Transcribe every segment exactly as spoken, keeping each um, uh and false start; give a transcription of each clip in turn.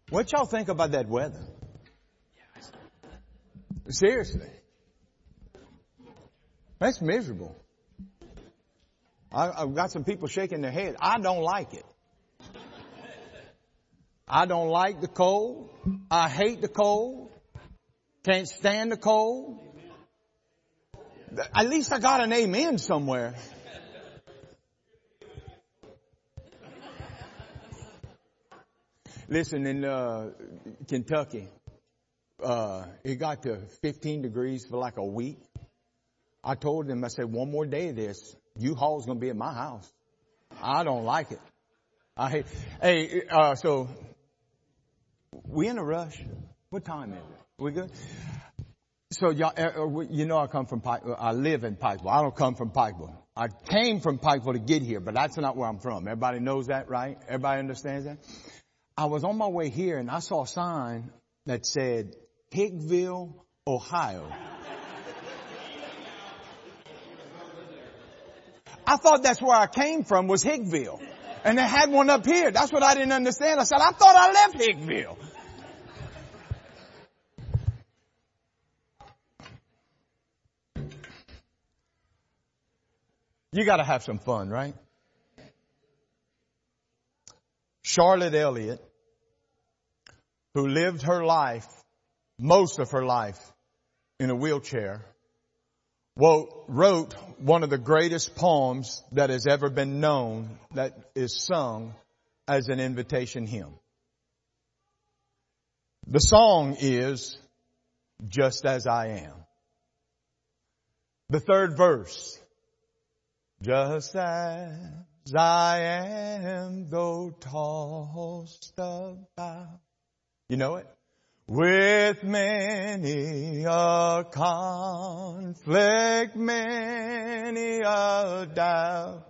What y'all think about that weather? Seriously. That's miserable. I, I've got some people shaking their head. I don't like it. I don't like the cold. I hate the cold. Can't stand the cold. At least I got an amen somewhere. Listen, in uh, Kentucky, uh, it got to fifteen degrees for like a week. I told them, I said, one more day of this, U-Haul's going to be at my house. I don't like it. I hate. Hey, uh, so we in a rush. What time is it? We good? So y'all, uh, you know, I come from Pikeville. I live in Pikeville. I don't come from Pikeville. I came from Pikeville to get here, but that's not where I'm from. Everybody knows that, right? Everybody understands that? I was on my way here and I saw a sign that said Hickville, Ohio. I thought that's where I came from, was Hickville. And they had one up here. That's what I didn't understand. I said, I thought I left Hickville. You got to have some fun, right? Charlotte Elliott, who lived her life, most of her life, in a wheelchair, wrote one of the greatest poems that has ever been known, that is sung as an invitation hymn. The song is Just As I Am. The third verse. Just as I am, though tossed about. You know it? With many a conflict, many a doubt,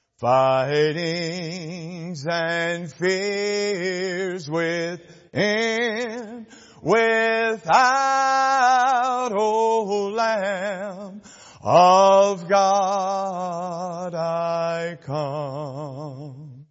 fightings and fears within, without, O Lamb of God, I come,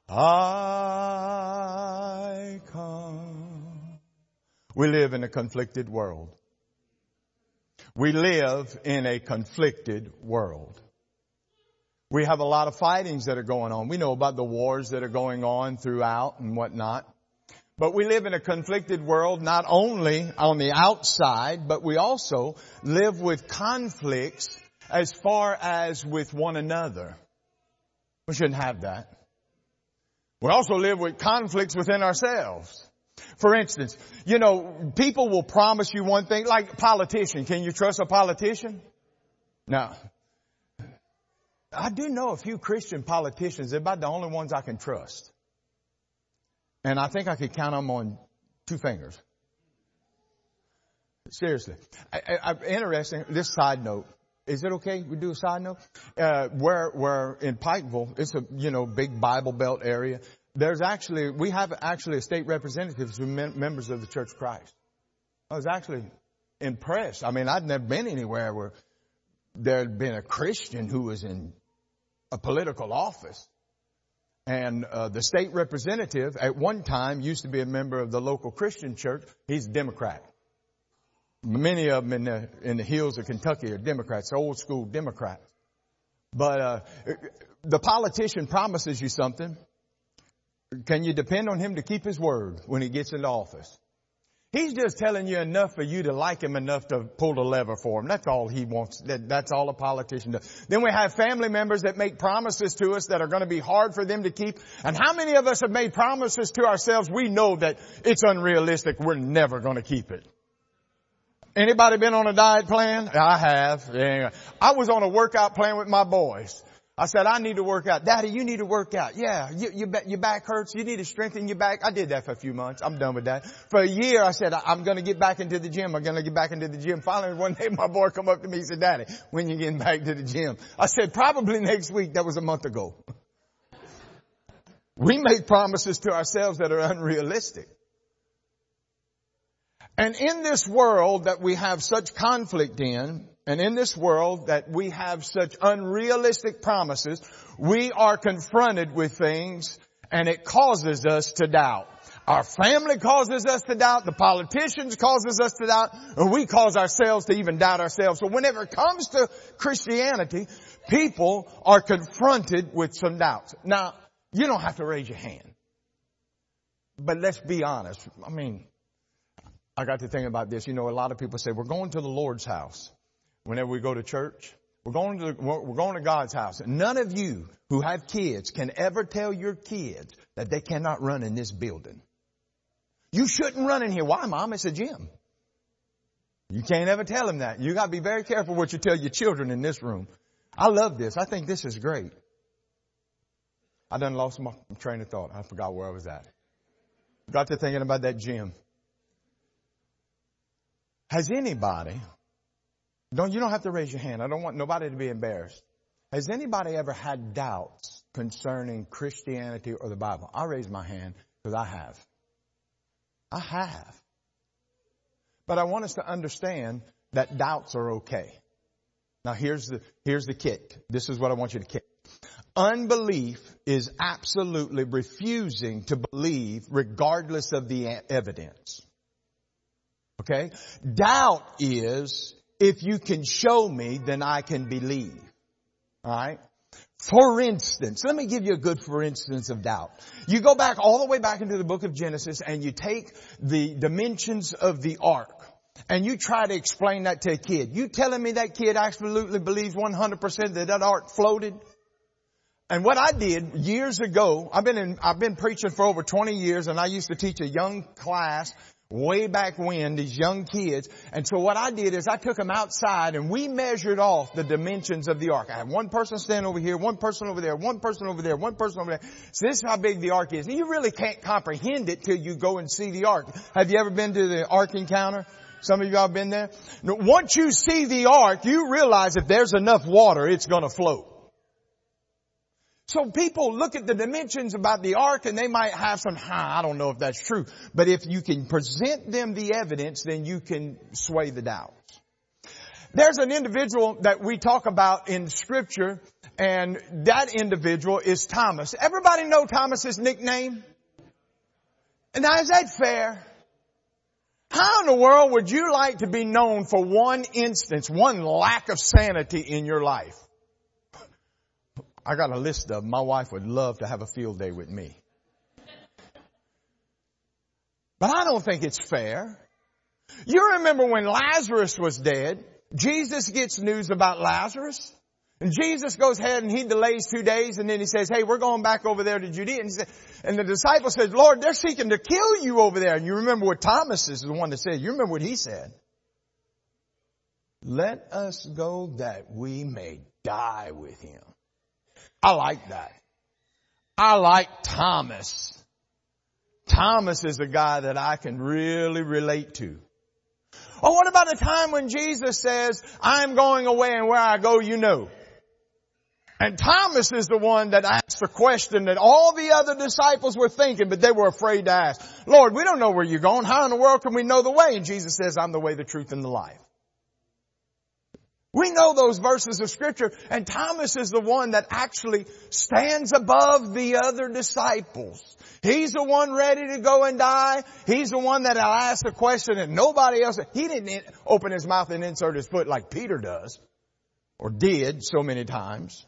I come. We live in a conflicted world. We live in a conflicted world. We have a lot of fightings that are going on. We know about the wars that are going on throughout and whatnot. But we live in a conflicted world, not only on the outside, but we also live with conflicts as far as with one another. We shouldn't have that. We also live with conflicts within ourselves. For instance, you know, people will promise you one thing, like a politician. Can you trust a politician? No. I do know a few Christian politicians. They're about the only ones I can trust. And I think I could count them on two fingers. Seriously. I, I, interesting. This side note. Is it okay we do a side note? Uh, where, where in Pikeville, it's a, you know, big Bible Belt area. There's actually, we have actually a state representative who are members of the Church of Christ. I was actually impressed. I mean, I'd never been anywhere where there had been a Christian who was in a political office. And uh, the state representative at one time used to be a member of the local Christian church. He's a Democrat. Many of them in the, in the hills of Kentucky are Democrats, old school Democrats. But uh, the politician promises you something. Can you depend on him to keep his word when he gets into office? He's just telling you enough for you to like him enough to pull the lever for him. That's all he wants. That, that's all a politician does. Then we have family members that make promises to us that are going to be hard for them to keep. And how many of us have made promises to ourselves? We know that it's unrealistic. We're never going to keep it. Anybody been on a diet plan? I have. Yeah. I was on a workout plan with my boys. I said, I need to work out. Daddy, you need to work out. Yeah, you, you, your back hurts. You need to strengthen your back. I did that for a few months. I'm done with that. For a year, I said, I'm going to get back into the gym. I'm going to get back into the gym. Finally, one day, my boy come up to me and said, Daddy, when you getting back to the gym? I said, probably next week. That was a month ago. We make promises to ourselves that are unrealistic. And in this world that we have such conflict in, and in this world that we have such unrealistic promises, we are confronted with things and it causes us to doubt. Our family causes us to doubt. The politicians causes us to doubt. And we cause ourselves to even doubt ourselves. So whenever it comes to Christianity, people are confronted with some doubts. Now, you don't have to raise your hand. But let's be honest. I mean, I got to think about this. You know, a lot of people say, we're going to the Lord's house. Whenever we go to church, we're going to, we're going to God's house. And none of you who have kids can ever tell your kids that they cannot run in this building. You shouldn't run in here. Why, Mom? It's a gym. You can't ever tell them that. You got to be very careful what you tell your children in this room. I love this. I think this is great. I done lost my train of thought. I forgot where I was at. Got to thinking about that gym. Has anybody, don't, you don't have to raise your hand. I don't want nobody to be embarrassed. Has anybody ever had doubts concerning Christianity or the Bible? I raise my hand because I have. I have. But I want us to understand that doubts are okay. Now here's the, here's the kick. This is what I want you to kick. Unbelief is absolutely refusing to believe regardless of the evidence. Okay? Doubt is, if you can show me, then I can believe. Alright? For instance, let me give you a good for instance of doubt. You go back all the way back into the book of Genesis and you take the dimensions of the ark and you try to explain that to a kid. You telling me that kid absolutely believes one hundred percent that that ark floated? And what I did years ago, I've been in, I've been preaching for over twenty years, and I used to teach a young class way back when, these young kids. And so what I did is I took them outside and we measured off the dimensions of the ark. I had one person standing over here, one person over there, one person over there, one person over there. So this is how big the ark is. And you really can't comprehend it till you go and see the ark. Have you ever been to the Ark Encounter? Some of y'all have been there. Now, once you see the ark, you realize if there's enough water, it's going to float. So people look at the dimensions about the ark and they might have some, huh, I don't know if that's true. But if you can present them the evidence, then you can sway the doubts. There's an individual that we talk about in Scripture, and that individual is Thomas. Everybody know Thomas's nickname? And now, is that fair? How in the world would you like to be known for one instance, one lack of sanity in your life? I got a list of them. My wife would love to have a field day with me. But I don't think it's fair. You remember when Lazarus was dead, Jesus gets news about Lazarus. And Jesus goes ahead and he delays two days and then he says, hey, we're going back over there to Judea. And, he said, and the disciple says, Lord, they're seeking to kill you over there. And you remember what Thomas is the one that said, you remember what he said. Let us go that we may die with him. I like that. I like Thomas. Thomas is a guy that I can really relate to. Oh, what about the time when Jesus says, I'm going away and where I go, you know? And Thomas is the one that asked the question that all the other disciples were thinking, but they were afraid to ask. Lord, we don't know where you're going. How in the world can we know the way? And Jesus says, I'm the way, the truth, and the life. We know those verses of Scripture, and Thomas is the one that actually stands above the other disciples. He's the one ready to go and die. He's the one that asked the question and nobody else. He didn't open his mouth and insert his foot like Peter does, or did so many times.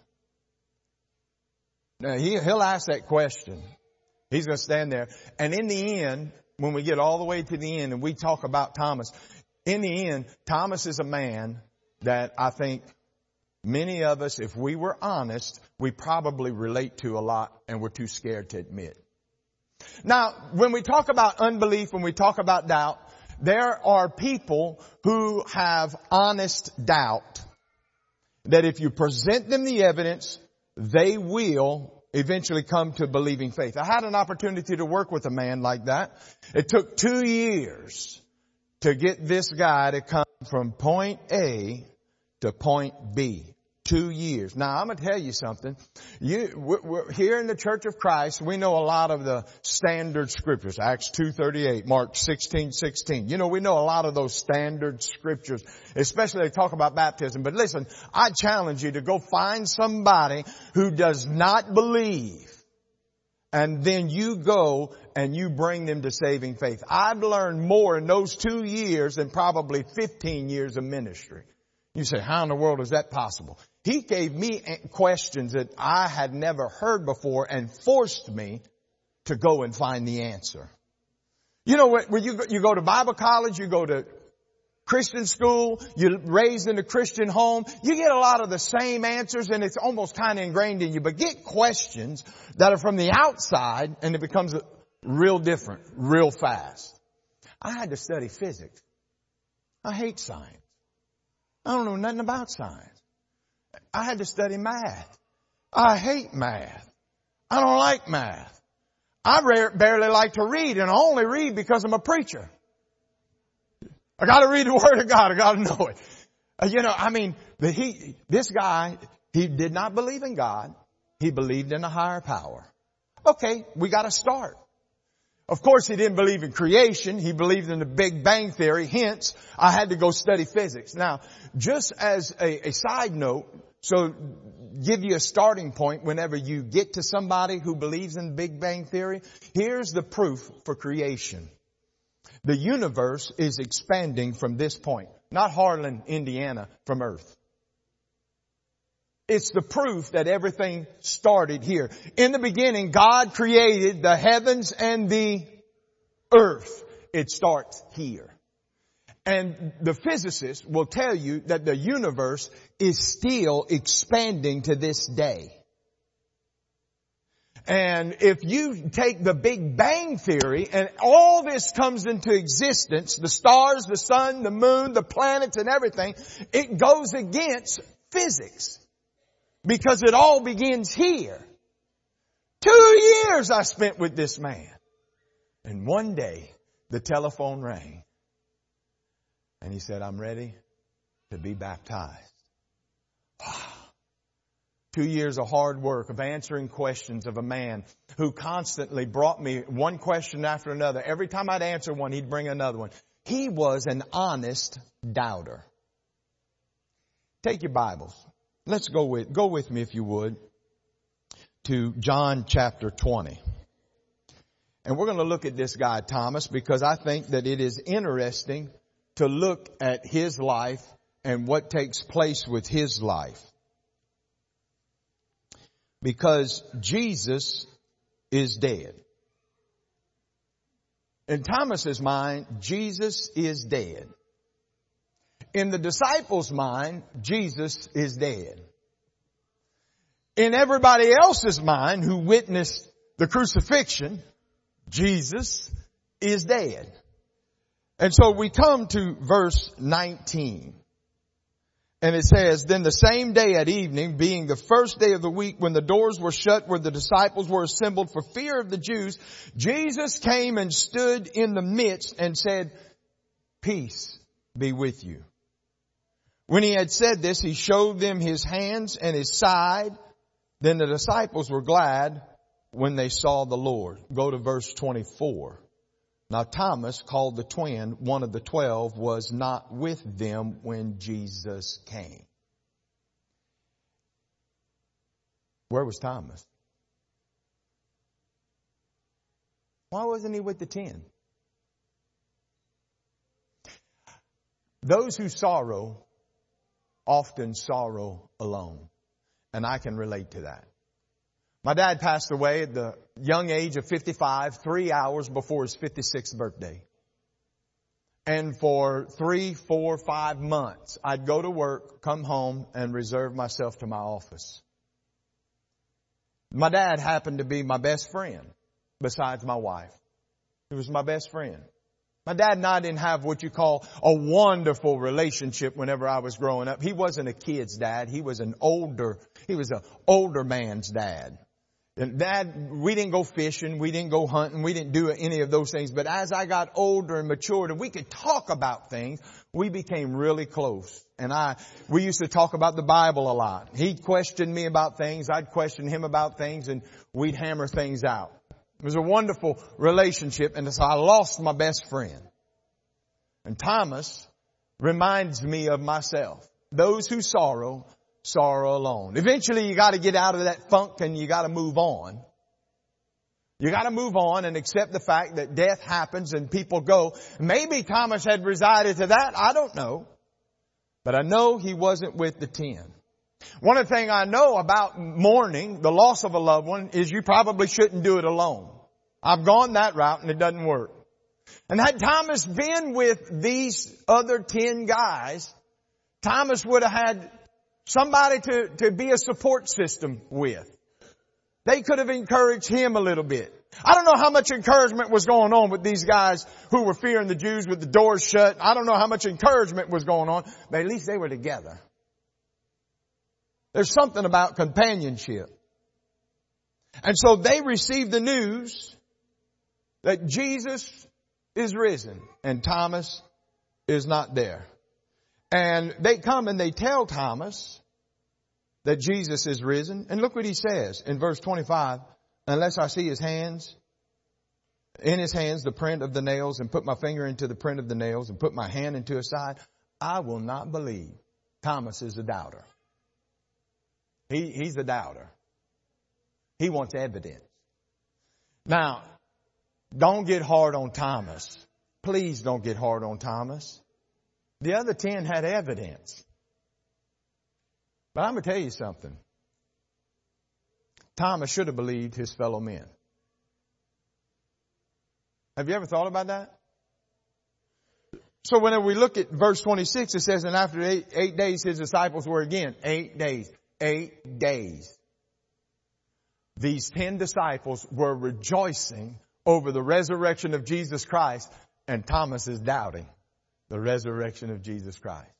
Now, he, he'll ask that question. He's going to stand there. And in the end, when we get all the way to the end and we talk about Thomas, in the end, Thomas is a man that I think many of us, if we were honest, we probably relate to a lot and we're too scared to admit. Now, when we talk about unbelief, when we talk about doubt, there are people who have honest doubt that if you present them the evidence, they will eventually come to believing faith. I had an opportunity to work with a man like that. It took two years to get this guy to come from point A to point B. Two years. Now, I'm going to tell you something. You, we're, we're, here in the Church of Christ, we know a lot of the standard scriptures. Acts two thirty-eight, Mark sixteen sixteen. You know, we know a lot of those standard scriptures, especially they talk about baptism. But listen, I challenge you to go find somebody who does not believe and then you go and you bring them to saving faith. I've learned more in those two years than probably fifteen years of ministry. You say, how in the world is that possible? He gave me questions that I had never heard before and forced me to go and find the answer. You know, when you go, you go to Bible college, you go to Christian school, you're raised in a Christian home, you get a lot of the same answers and it's almost kind of ingrained in you. But get questions that are from the outside and it becomes real different, real fast. I had to study physics. I hate science. I don't know nothing about science. I had to study math. I hate math. I don't like math. I rare, barely like to read, and I only read because I'm a preacher. I got to read the Word of God. I got to know it. Uh, you know, I mean, the, he, this guy, he did not believe in God. He believed in a higher power. Okay, we got to start. Of course, he didn't believe in creation. He believed in the Big Bang Theory. Hence, I had to go study physics. Now, just as a, a side note, so give you a starting point whenever you get to somebody who believes in Big Bang Theory, here's the proof for creation. The universe is expanding from this point, not Harlan, Indiana, from Earth. It's the proof that everything started here. In the beginning, God created the heavens and the earth. It starts here. And the physicists will tell you that the universe is still expanding to this day. And if you take the Big Bang Theory and all this comes into existence, the stars, the sun, the moon, the planets and everything, it goes against physics. Because it all begins here. Two years I spent with this man. And one day the telephone rang. And he said, I'm ready to be baptized. Two years of hard work, of answering questions of a man who constantly brought me one question after another. Every time I'd answer one, he'd bring another one. He was an honest doubter. Take your Bibles. Let's go with, go with me if you would to John chapter twenty. And we're going to look at this guy, Thomas, because I think that it is interesting to look at his life and what takes place with his life. Because Jesus is dead. In Thomas's mind, Jesus is dead. In the disciples' mind, Jesus is dead. In everybody else's mind who witnessed the crucifixion, Jesus is dead. And so we come to verse nineteen. And it says, then the same day at evening, being the first day of the week, when the doors were shut where the disciples were assembled for fear of the Jews, Jesus came and stood in the midst and said, peace be with you. When he had said this, he showed them his hands and his side. Then the disciples were glad when they saw the Lord. Go to verse twenty-four. Now Thomas, called the twin, one of the twelve, was not with them when Jesus came. Where was Thomas? Why wasn't he with the ten? Those who sorrow often sorrow alone. And I can relate to that. My dad passed away at the young age of fifty-five, three hours before his fifty-sixth birthday. And for three, four, five months, I'd go to work, come home, and reserve myself to my office. My dad happened to be my best friend, besides my wife. He was my best friend. My dad and I didn't have what you call a wonderful relationship whenever I was growing up. He wasn't a kid's dad. He was an older, he was an older man's dad. And Dad, we didn't go fishing. We didn't go hunting. We didn't do any of those things. But as I got older and matured and we could talk about things, we became really close. And I, we used to talk about the Bible a lot. He'd question me about things. I'd question him about things, and we'd hammer things out. It was a wonderful relationship, and so I lost my best friend. And Thomas reminds me of myself. Those who sorrow, sorrow alone. Eventually you got to get out of that funk and you got to move on. You got to move on and accept the fact that death happens and people go. Maybe Thomas had resided to that. I don't know. But I know he wasn't with the ten. One of the things I know about mourning, the loss of a loved one, is you probably shouldn't do it alone. I've gone that route and it doesn't work. And had Thomas been with these other ten guys, Thomas would have had somebody to, to be a support system with. They could have encouraged him a little bit. I don't know how much encouragement was going on with these guys who were fearing the Jews with the doors shut. I don't know how much encouragement was going on, but at least they were together. There's something about companionship. And so they received the news that Jesus is risen and Thomas is not there. And they come and they tell Thomas that Jesus is risen. And look what he says in verse twenty-five. Unless I see his hands, in his hands the print of the nails, and put my finger into the print of the nails, and put my hand into his side, I will not believe. Thomas is a doubter. He, he's a doubter. He wants evidence. Now, don't get hard on Thomas. Please don't get hard on Thomas. The other ten had evidence. But I'm going to tell you something. Thomas should have believed his fellow men. Have you ever thought about that? So when we look at verse twenty-six, it says, and after eight, eight days his disciples were again. Eight days. Eight days. These ten disciples were rejoicing over the resurrection of Jesus Christ, and Thomas is doubting the resurrection of Jesus Christ.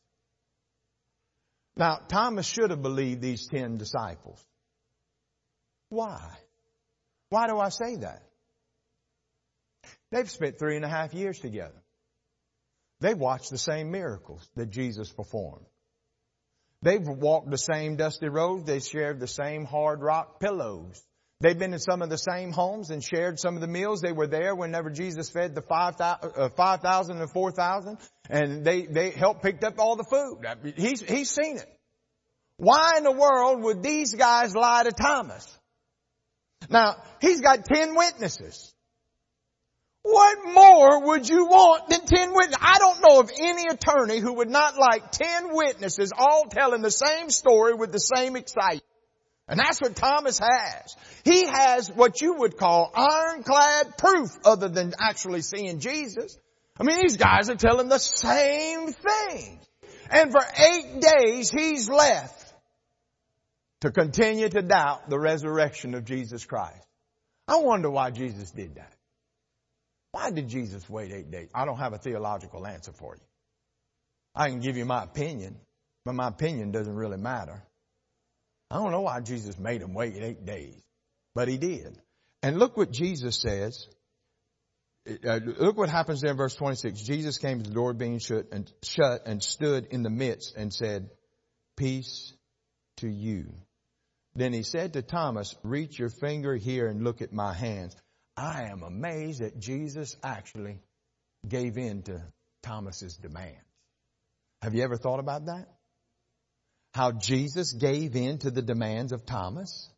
Now, Thomas should have believed these ten disciples. Why? Why do I say that? They've spent three and a half years together. They've watched the same miracles that Jesus performed. They've walked the same dusty roads. They shared the same hard rock pillows. They've been in some of the same homes and shared some of the meals. They were there whenever Jesus fed the five thousand and four thousand. And they, they helped pick up all the food. He's, he's seen it. Why in the world would these guys lie to Thomas? Now, he's got ten witnesses. What more would you want than ten witnesses? I don't know of any attorney who would not like ten witnesses all telling the same story with the same excitement. And that's what Thomas has. He has what you would call ironclad proof other than actually seeing Jesus. I mean, these guys are telling the same thing. And for eight days he's left to continue to doubt the resurrection of Jesus Christ. I wonder why Jesus did that. Why did Jesus wait eight days? I don't have a theological answer for you. I can give you my opinion, but my opinion doesn't really matter. I don't know why Jesus made him wait eight days, but he did. And look what Jesus says. Uh, look what happens there in verse twenty-six. Jesus came to the door being shut and shut and stood in the midst and said, peace to you. Then he said to Thomas, reach your finger here and look at my hands. I am amazed that Jesus actually gave in to Thomas's demands. Have you ever thought about that? How Jesus gave in to the demands of Thomas?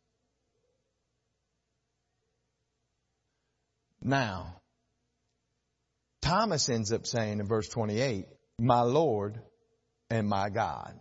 Now, Thomas ends up saying in verse twenty-eight, my Lord and my God.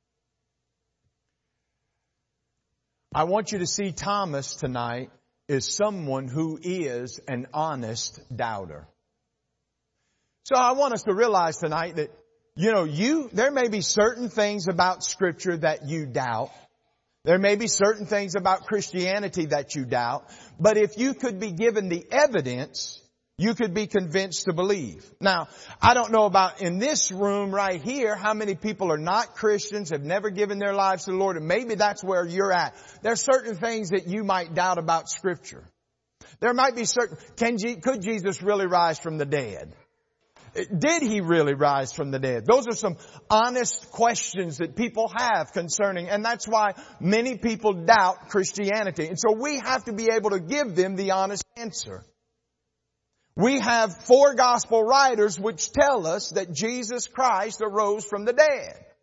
I want you to see Thomas tonight as someone who is an honest doubter. So I want us to realize tonight that, you know, you, there may be certain things about Scripture that you doubt. There may be certain things about Christianity that you doubt. But if you could be given the evidence, you could be convinced to believe. Now, I don't know about in this room right here how many people are not Christians, have never given their lives to the Lord, and maybe that's where you're at. There are certain things that you might doubt about Scripture. There might be certain, can, could Jesus really rise from the dead? Did he really rise from the dead? Those are some honest questions that people have concerning, and that's why many people doubt Christianity. And so we have to be able to give them the honest answer. We have four gospel writers which tell us that Jesus Christ arose from the dead.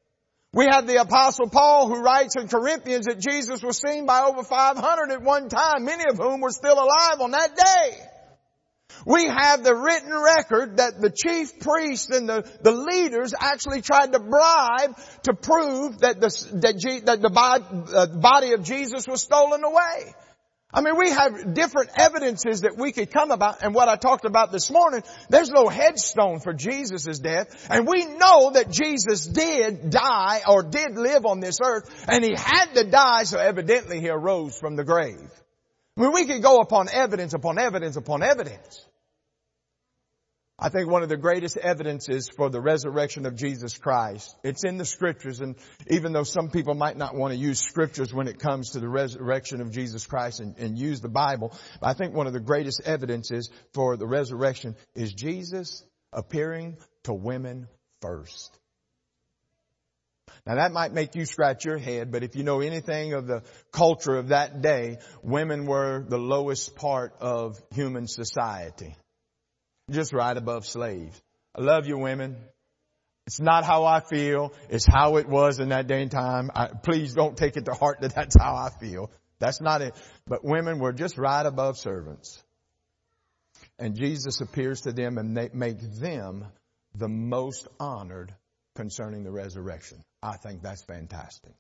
We have the Apostle Paul who writes in Corinthians that Jesus was seen by over five hundred at one time, many of whom were still alive on that day. We have the written record that the chief priests and the, the leaders actually tried to bribe to prove that the, that, G, that the body, uh, body of Jesus was stolen away. I mean, we have different evidences that we could come about, and what I talked about this morning, there's no headstone for Jesus' death, and we know that Jesus did die or did live on this earth, and He had to die, so evidently He arose from the grave. I mean, we could go upon evidence upon evidence upon evidence. I think one of the greatest evidences for the resurrection of Jesus Christ, it's in the scriptures, and even though some people might not want to use scriptures when it comes to the resurrection of Jesus Christ and, and use the Bible, but I think one of the greatest evidences for the resurrection is Jesus appearing to women first. Now that might make you scratch your head, but if you know anything of the culture of that day, women were the lowest part of human society. Just right above slaves. I love you, women. It's not how I feel. It's how it was in that day and time. I, please don't take it to heart that that's how I feel. That's not it. But women were just right above servants. And Jesus appears to them and they make them the most honored concerning the resurrection. I think that's fantastic.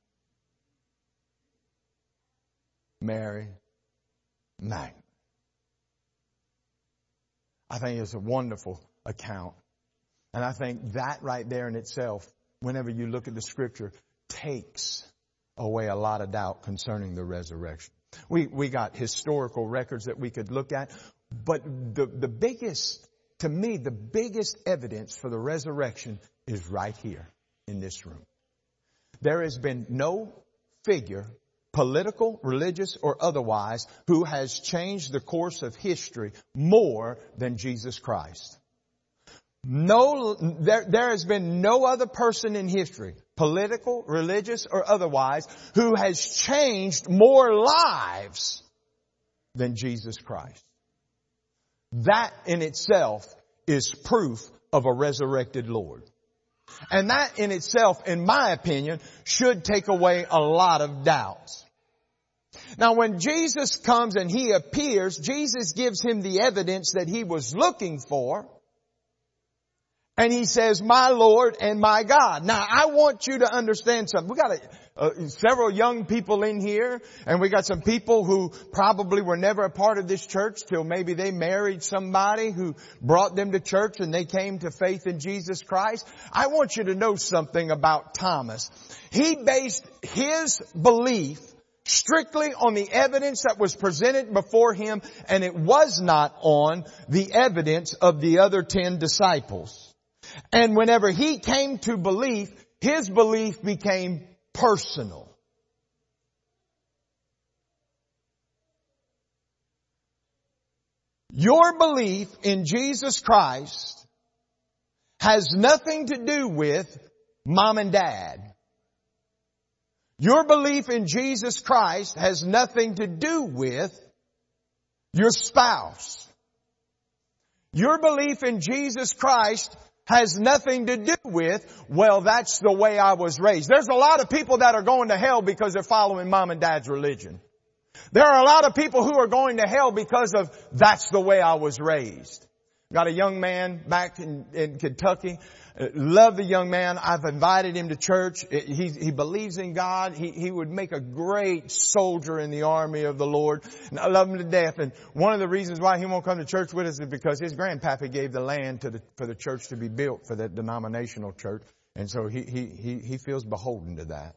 Mary Magdalene. I think it's a wonderful account. And I think that right there in itself, whenever you look at the scripture, takes away a lot of doubt concerning the resurrection. We, we got historical records that we could look at, but the, the biggest, to me, the biggest evidence for the resurrection is right here in this room. There has been no figure, political, religious, or otherwise, who has changed the course of history more than Jesus Christ. No, there, there has been no other person in history, political, religious, or otherwise, who has changed more lives than Jesus Christ. That in itself is proof of a resurrected Lord. And that in itself, in my opinion, should take away a lot of doubts. Now when Jesus comes and He appears, Jesus gives him the evidence that he was looking for. And He says, my Lord and my God. Now I want you to understand something. We got a, uh, several young people in here, and we got some people who probably were never a part of this church till maybe they married somebody who brought them to church and they came to faith in Jesus Christ. I want you to know something about Thomas. He based his belief strictly on the evidence that was presented before him, and it was not on the evidence of the other ten disciples. And whenever he came to belief, his belief became personal. Your belief in Jesus Christ has nothing to do with mom and dad. Your belief in Jesus Christ has nothing to do with your spouse. Your belief in Jesus Christ has nothing to do with, well, that's the way I was raised. There's a lot of people that are going to hell because they're following mom and dad's religion. There are a lot of people who are going to hell because of, that's the way I was raised. Got a young man back in, in Kentucky. Love the young man. I've invited him to church. He, he believes in God. He, he would make a great soldier in the army of the Lord. And I love him to death. And one of the reasons why he won't come to church with us is because his grandpappy gave the land to the, for the church to be built, for that denominational church. And so he, he, he, he feels beholden to that.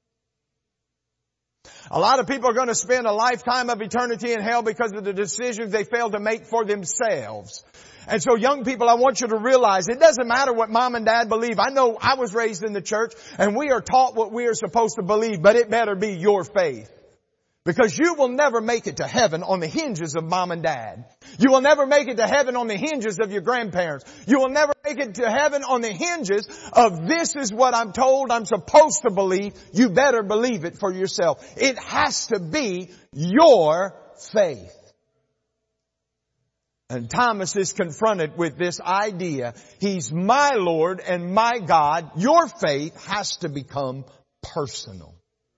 A lot of people are going to spend a lifetime of eternity in hell because of the decisions they failed to make for themselves. And so young people, I want you to realize it doesn't matter what mom and dad believe. I know I was raised in the church and we are taught what we are supposed to believe, but it better be your faith. Because you will never make it to heaven on the hinges of mom and dad. You will never make it to heaven on the hinges of your grandparents. You will never make it to heaven on the hinges of this is what I'm told I'm supposed to believe. You better believe it for yourself. It has to be your faith. And Thomas is confronted with this idea. He's my Lord and my God. Your faith has to become personal.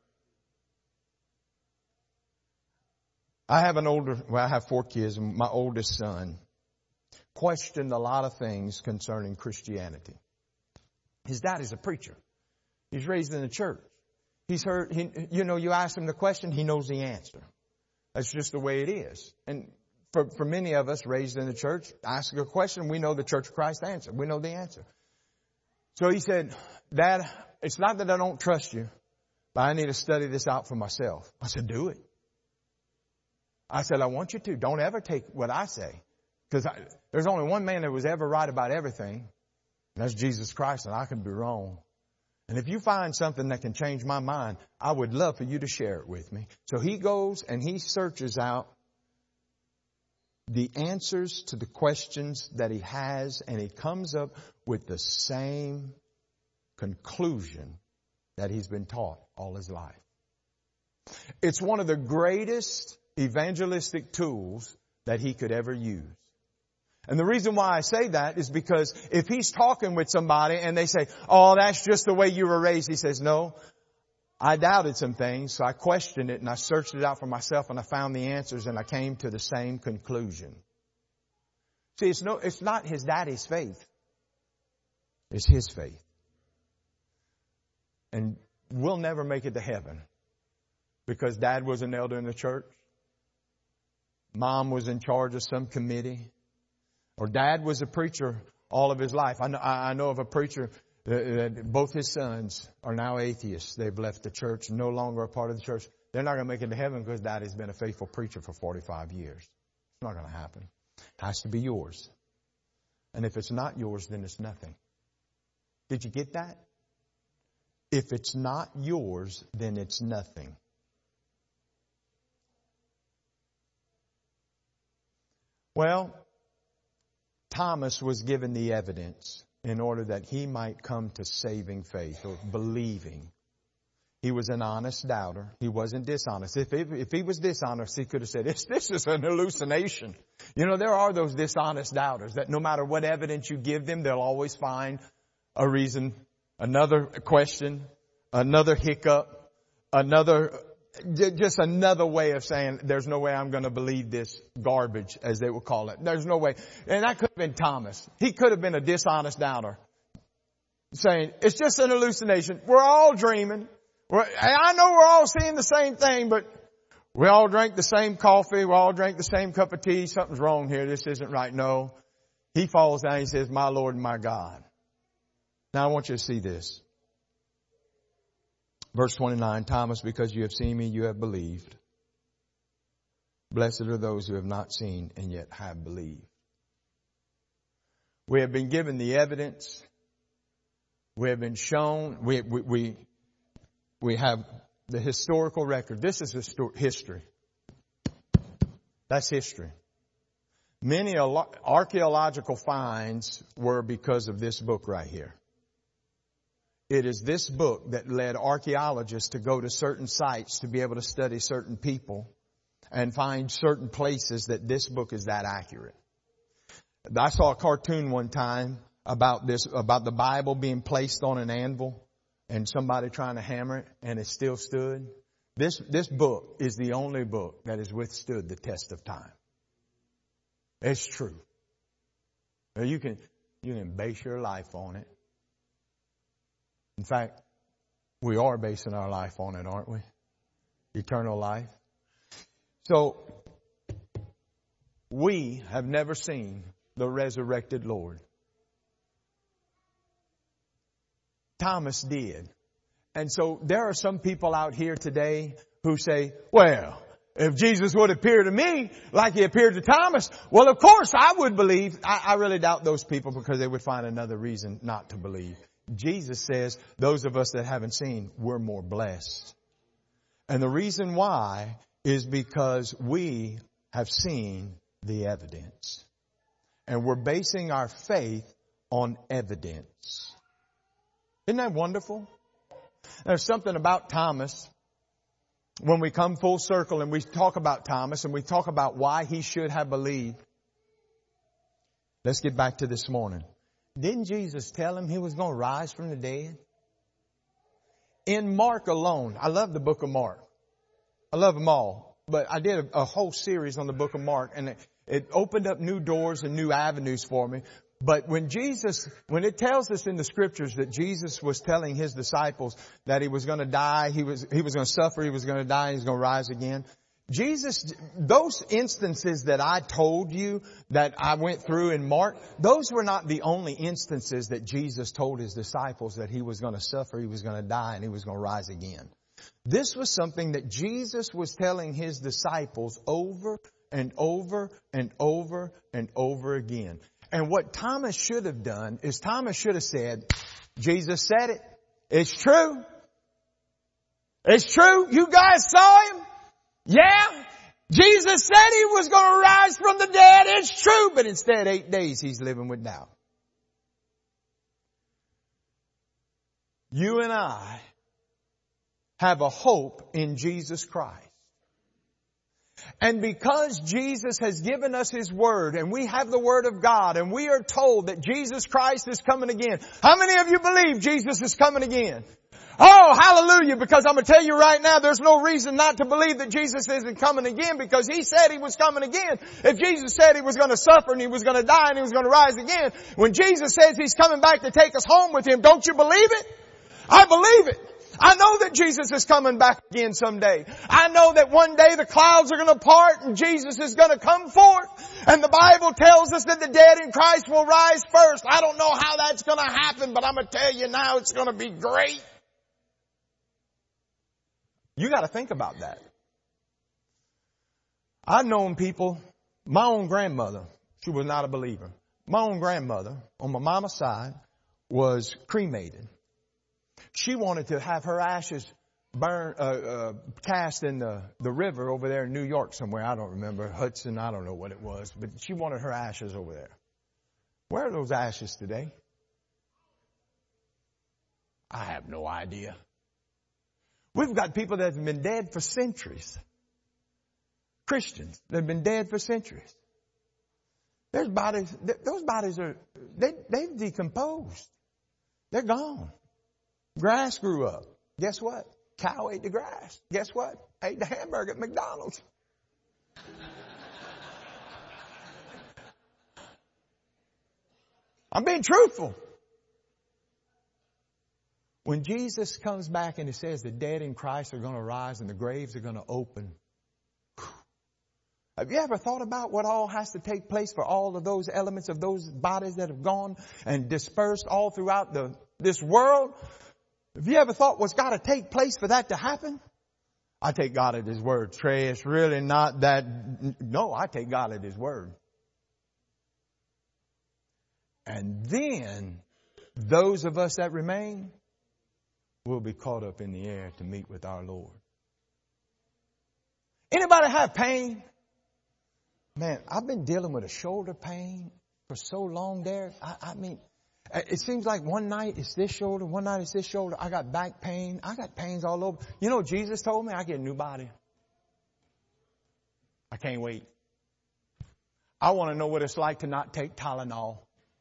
I have an older, well, I have four kids, and my oldest son questioned a lot of things concerning Christianity. His dad is a preacher. He's raised in the church. He's heard, he, you know, you ask him the question, he knows the answer. That's just the way it is. And For, for many of us raised in the church, ask a question, we know the Church of Christ answer. We know the answer. So he said, Dad, it's not that I don't trust you, but I need to study this out for myself. I said, do it. I said, I want you to. Don't ever take what I say. Because there's only one man that was ever right about everything. And that's Jesus Christ, and I can be wrong. And if you find something that can change my mind, I would love for you to share it with me. So he goes and he searches out the answers to the questions that he has, and he comes up with the same conclusion that he's been taught all his life. It's one of the greatest evangelistic tools that he could ever use. And the reason why I say that is because if he's talking with somebody and they say, oh, that's just the way you were raised, he says, no, I doubted some things, so I questioned it and I searched it out for myself and I found the answers and I came to the same conclusion. See, it's no, it's not his daddy's faith. It's his faith. And we'll never make it to heaven because Dad was an elder in the church. Mom was in charge of some committee. Or Dad was a preacher all of his life. I know, I know of a preacher that both his sons are now atheists. They've left the church, no longer a part of the church. They're not going to make it to heaven because Dad has been a faithful preacher for forty-five years. It's not going to happen. It has to be yours. And if it's not yours, then it's nothing. Did you get that? If it's not yours, then it's nothing. Well, Thomas was given the evidence in order that he might come to saving faith or believing. He was an honest doubter. He wasn't dishonest. If, if, if he was dishonest, he could have said, this, this is an hallucination. You know, there are those dishonest doubters that no matter what evidence you give them, they'll always find a reason, another question, another hiccup, another, just another way of saying, there's no way I'm going to believe this garbage, as they would call it. There's no way. And that could have been Thomas. He could have been a dishonest doubter, saying, it's just an hallucination. We're all dreaming. We're, I know we're all seeing the same thing, but we all drank the same coffee. We all drank the same cup of tea. Something's wrong here. This isn't right. No. He falls down and he says, my Lord and my God. Now I want you to see this. Verse twenty-nine, Thomas, because you have seen me, you have believed. Blessed are those who have not seen and yet have believed. We have been given the evidence. We have been shown. We, we, we, we have the historical record. This is history. That's history. Many archaeological finds were because of this book right here. It is this book that led archaeologists to go to certain sites to be able to study certain people and find certain places that this book is that accurate. I saw a cartoon one time about this, about the Bible being placed on an anvil and somebody trying to hammer it and it still stood. This, this book is the only book that has withstood the test of time. It's true. You can, you can base your life on it. In fact, we are basing our life on it, aren't we? Eternal life. So, we have never seen the resurrected Lord. Thomas did. And so, there are some people out here today who say, well, if Jesus would appear to me like he appeared to Thomas, well, of course I would believe. I, I really doubt those people because they would find another reason not to believe. Jesus says, those of us that haven't seen, we're more blessed. And the reason why is because we have seen the evidence. And we're basing our faith on evidence. Isn't that wonderful? There's something about Thomas. When we come full circle and we talk about Thomas and we talk about why he should have believed. Let's get back to this morning. Didn't Jesus tell him he was going to rise from the dead? In Mark alone, I love the book of Mark. I love them all. But I did a, a whole series on the book of Mark, and it, it opened up new doors and new avenues for me. But when Jesus, when it tells us in the scriptures that Jesus was telling his disciples that he was going to die, he was, he was going to suffer, he was going to die, he was going to rise again. Jesus, those instances that I told you that I went through in Mark, those were not the only instances that Jesus told his disciples that he was going to suffer, he was going to die, and he was going to rise again. This was something that Jesus was telling his disciples over and over and over and over again. And what Thomas should have done is Thomas should have said, Jesus said it. It's true. It's true. You guys saw him. Yeah. Jesus said he was going to rise from the dead. It's true. But instead, eight days he's living with doubt. You and I have a hope in Jesus Christ. And because Jesus has given us His Word and we have the Word of God and we are told that Jesus Christ is coming again. How many of you believe Jesus is coming again? Oh, hallelujah, because I'm going to tell you right now, there's no reason not to believe that Jesus isn't coming again because He said He was coming again. If Jesus said He was going to suffer and He was going to die and He was going to rise again, when Jesus says He's coming back to take us home with Him, don't you believe it? I believe it. I know that Jesus is coming back again someday. I know that one day the clouds are going to part and Jesus is going to come forth. And the Bible tells us that the dead in Christ will rise first. I don't know how that's going to happen, but I'm going to tell you now it's going to be great. You got to think about that. I've known people, my own grandmother, she was not a believer. My own grandmother on my mama's side was cremated. She wanted to have her ashes burn, uh, uh, cast in the, the river over there in New York somewhere. I don't remember. Hudson, I don't know what it was. But she wanted her ashes over there. Where are those ashes today? I have no idea. We've got people that have been dead for centuries. Christians that have been dead for centuries. There's bodies, those bodies are, they, they've decomposed. They're gone. Grass grew up. Guess what? Cow ate the grass. Guess what? Ate the hamburger at McDonald's. I'm being truthful. When Jesus comes back and He says the dead in Christ are going to rise and the graves are going to open. Have you ever thought about what all has to take place for all of those elements of those bodies that have gone and dispersed all throughout the this world? Have you ever thought what's got to take place for that to happen? I take God at His word. Trey, it's really not that. No, I take God at His word. And then those of us that remain will be caught up in the air to meet with our Lord. Anybody have pain? Man, I've been dealing with a shoulder pain for so long there. I, I mean, it seems like one night it's this shoulder, one night it's this shoulder. I got back pain. I got pains all over. You know what Jesus told me? I get a new body. I can't wait. I want to know what it's like to not take Tylenol.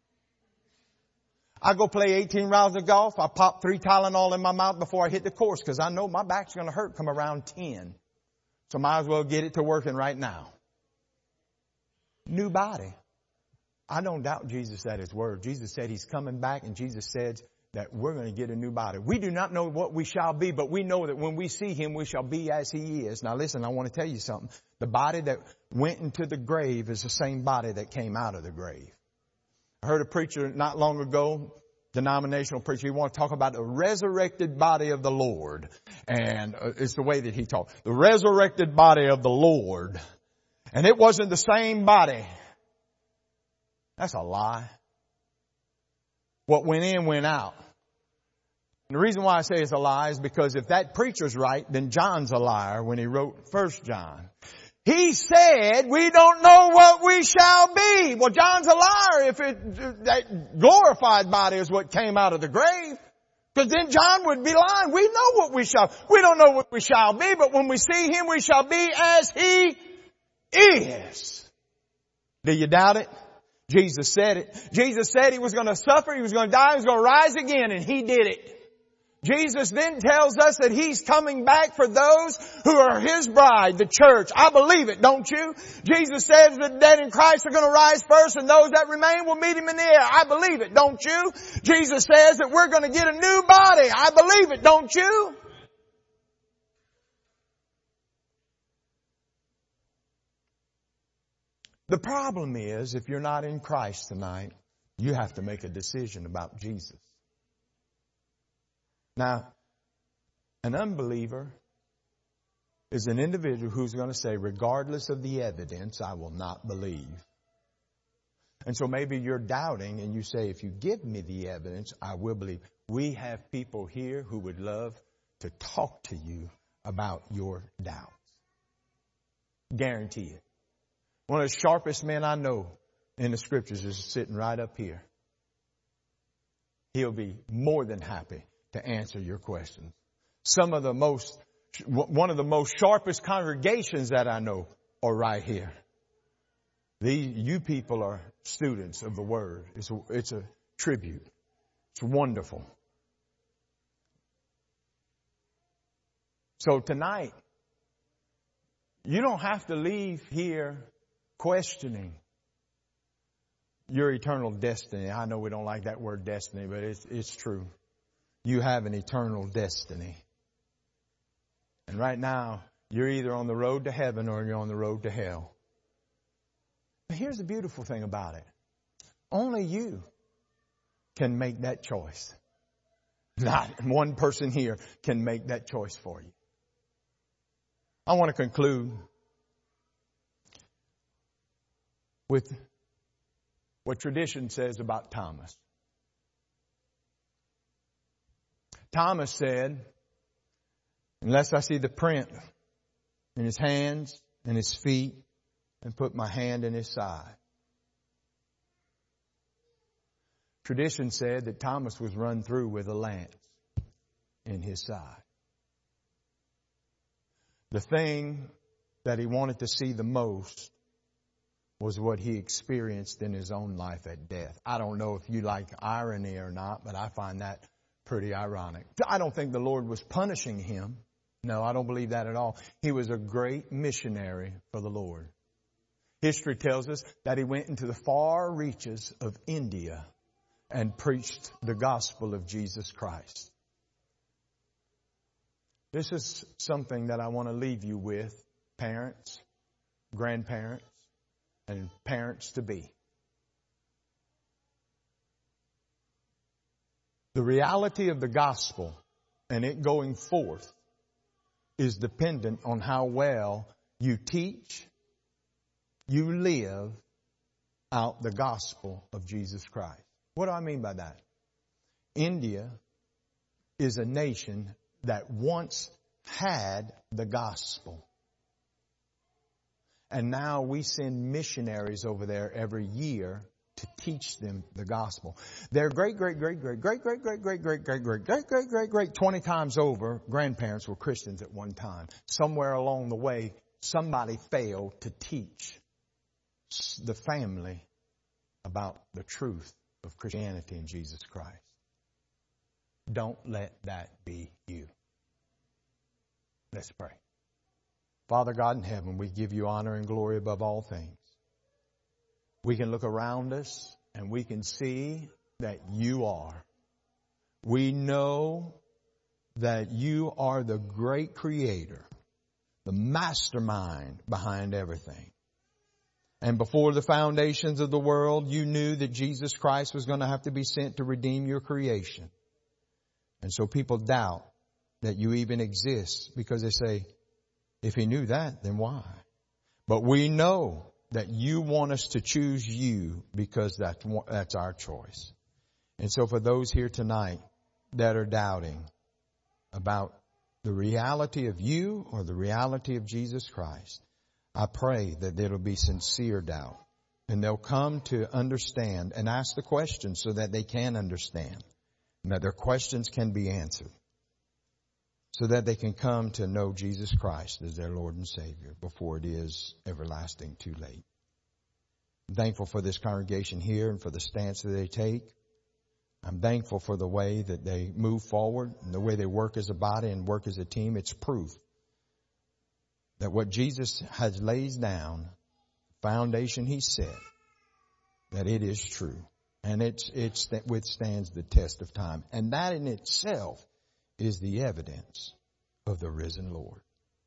I go play eighteen rounds of golf. I pop three Tylenol in my mouth before I hit the course because I know my back's going to hurt come around ten. So might as well get it to working right now. New body. I don't doubt Jesus at His word. Jesus said He's coming back, and Jesus said that we're going to get a new body. We do not know what we shall be, but we know that when we see Him, we shall be as He is. Now listen, I want to tell you something. The body that went into the grave is the same body that came out of the grave. I heard a preacher not long ago, denominational preacher, he wanted to talk about the resurrected body of the Lord. And it's the way that he talked. The resurrected body of the Lord. And it wasn't the same body. That's a lie. What went in, went out. And the reason why I say it's a lie is because if that preacher's right, then John's a liar when he wrote First John. He said, we don't know what we shall be. Well, John's a liar if it, that glorified body is what came out of the grave. Because then John would be lying. We know what we shall. We don't know what we shall be, but when we see Him, we shall be as He is. Do you doubt it? Jesus said it. Jesus said He was going to suffer, He was going to die, He was going to rise again, and He did it. Jesus then tells us that He's coming back for those who are His bride, the church. I believe it, don't you? Jesus says that the dead in Christ are going to rise first and those that remain will meet Him in the air. I believe it, don't you? Jesus says that we're going to get a new body. I believe it, don't you? The problem is, if you're not in Christ tonight, you have to make a decision about Jesus. Now, an unbeliever is an individual who's going to say, regardless of the evidence, I will not believe. And so maybe you're doubting and you say, if you give me the evidence, I will believe. We have people here who would love to talk to you about your doubts. Guarantee it. One of the sharpest men I know in the Scriptures is sitting right up here. He'll be more than happy to answer your questions. Some of the most, one of the most sharpest congregations that I know are right here. These, you people are students of the Word. It's a, it's a tribute. It's wonderful. So tonight, you don't have to leave here questioning your eternal destiny. I know we don't like that word destiny, but it's, it's true. You have an eternal destiny. And right now, you're either on the road to heaven or you're on the road to hell. But here's the beautiful thing about it. Only you can make that choice. Not one person here can make that choice for you. I want to conclude with what tradition says about Thomas. Thomas said, unless I see the print in his hands and his feet and put my hand in his side. Tradition said that Thomas was run through with a lance in his side. The thing that he wanted to see the most was what he experienced in his own life at death. I don't know if you like irony or not, but I find that pretty ironic. I don't think the Lord was punishing him. No, I don't believe that at all. He was a great missionary for the Lord. History tells us that he went into the far reaches of India and preached the gospel of Jesus Christ. This is something that I want to leave you with, parents, grandparents, and parents to be. The reality of the gospel and it going forth is dependent on how well you teach, you live out the gospel of Jesus Christ. What do I mean by that? India is a nation that once had the gospel. And now we send missionaries over there every year to teach them the gospel. Their great, great, great, great, great, great, great, great, great, great, great, great, great, great, great, twenty times over, grandparents were Christians at one time. Somewhere along the way, somebody failed to teach the family about the truth of Christianity and Jesus Christ. Don't let that be you. Let's pray. Father God in heaven, we give you honor and glory above all things. We can look around us and we can see that you are. We know that you are the great creator, the mastermind behind everything. And before the foundations of the world, you knew that Jesus Christ was going to have to be sent to redeem your creation. And so people doubt that you even exist because they say, if he knew that, then why? But we know that you want us to choose you because that's, that's our choice. And so for those here tonight that are doubting about the reality of you or the reality of Jesus Christ, I pray that it'll be sincere doubt and they'll come to understand and ask the questions so that they can understand and that their questions can be answered so that they can come to know Jesus Christ as their Lord and Savior before it is everlasting too late. I'm thankful for this congregation here and for the stance that they take. I'm thankful for the way that they move forward and the way they work as a body and work as a team. It's proof that what Jesus has laid down, foundation he set, that it is true. And it's, it's, it withstands the test of time. And that in itself is the evidence of the risen Lord.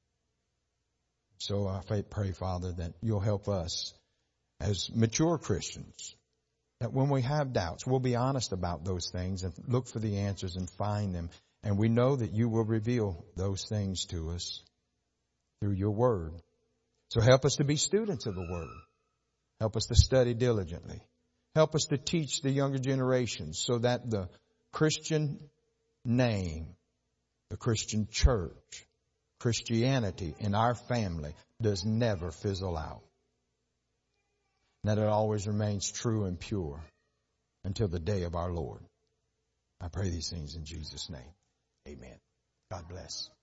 So I pray, Father, that you'll help us as mature Christians, that when we have doubts, we'll be honest about those things and look for the answers and find them. And we know that you will reveal those things to us through your word. So help us to be students of the word. Help us to study diligently. Help us to teach the younger generations so that the Christian name, the Christian church, Christianity in our family does never fizzle out. That it always remains true and pure until the day of our Lord. I pray these things in Jesus' name. Amen. God bless.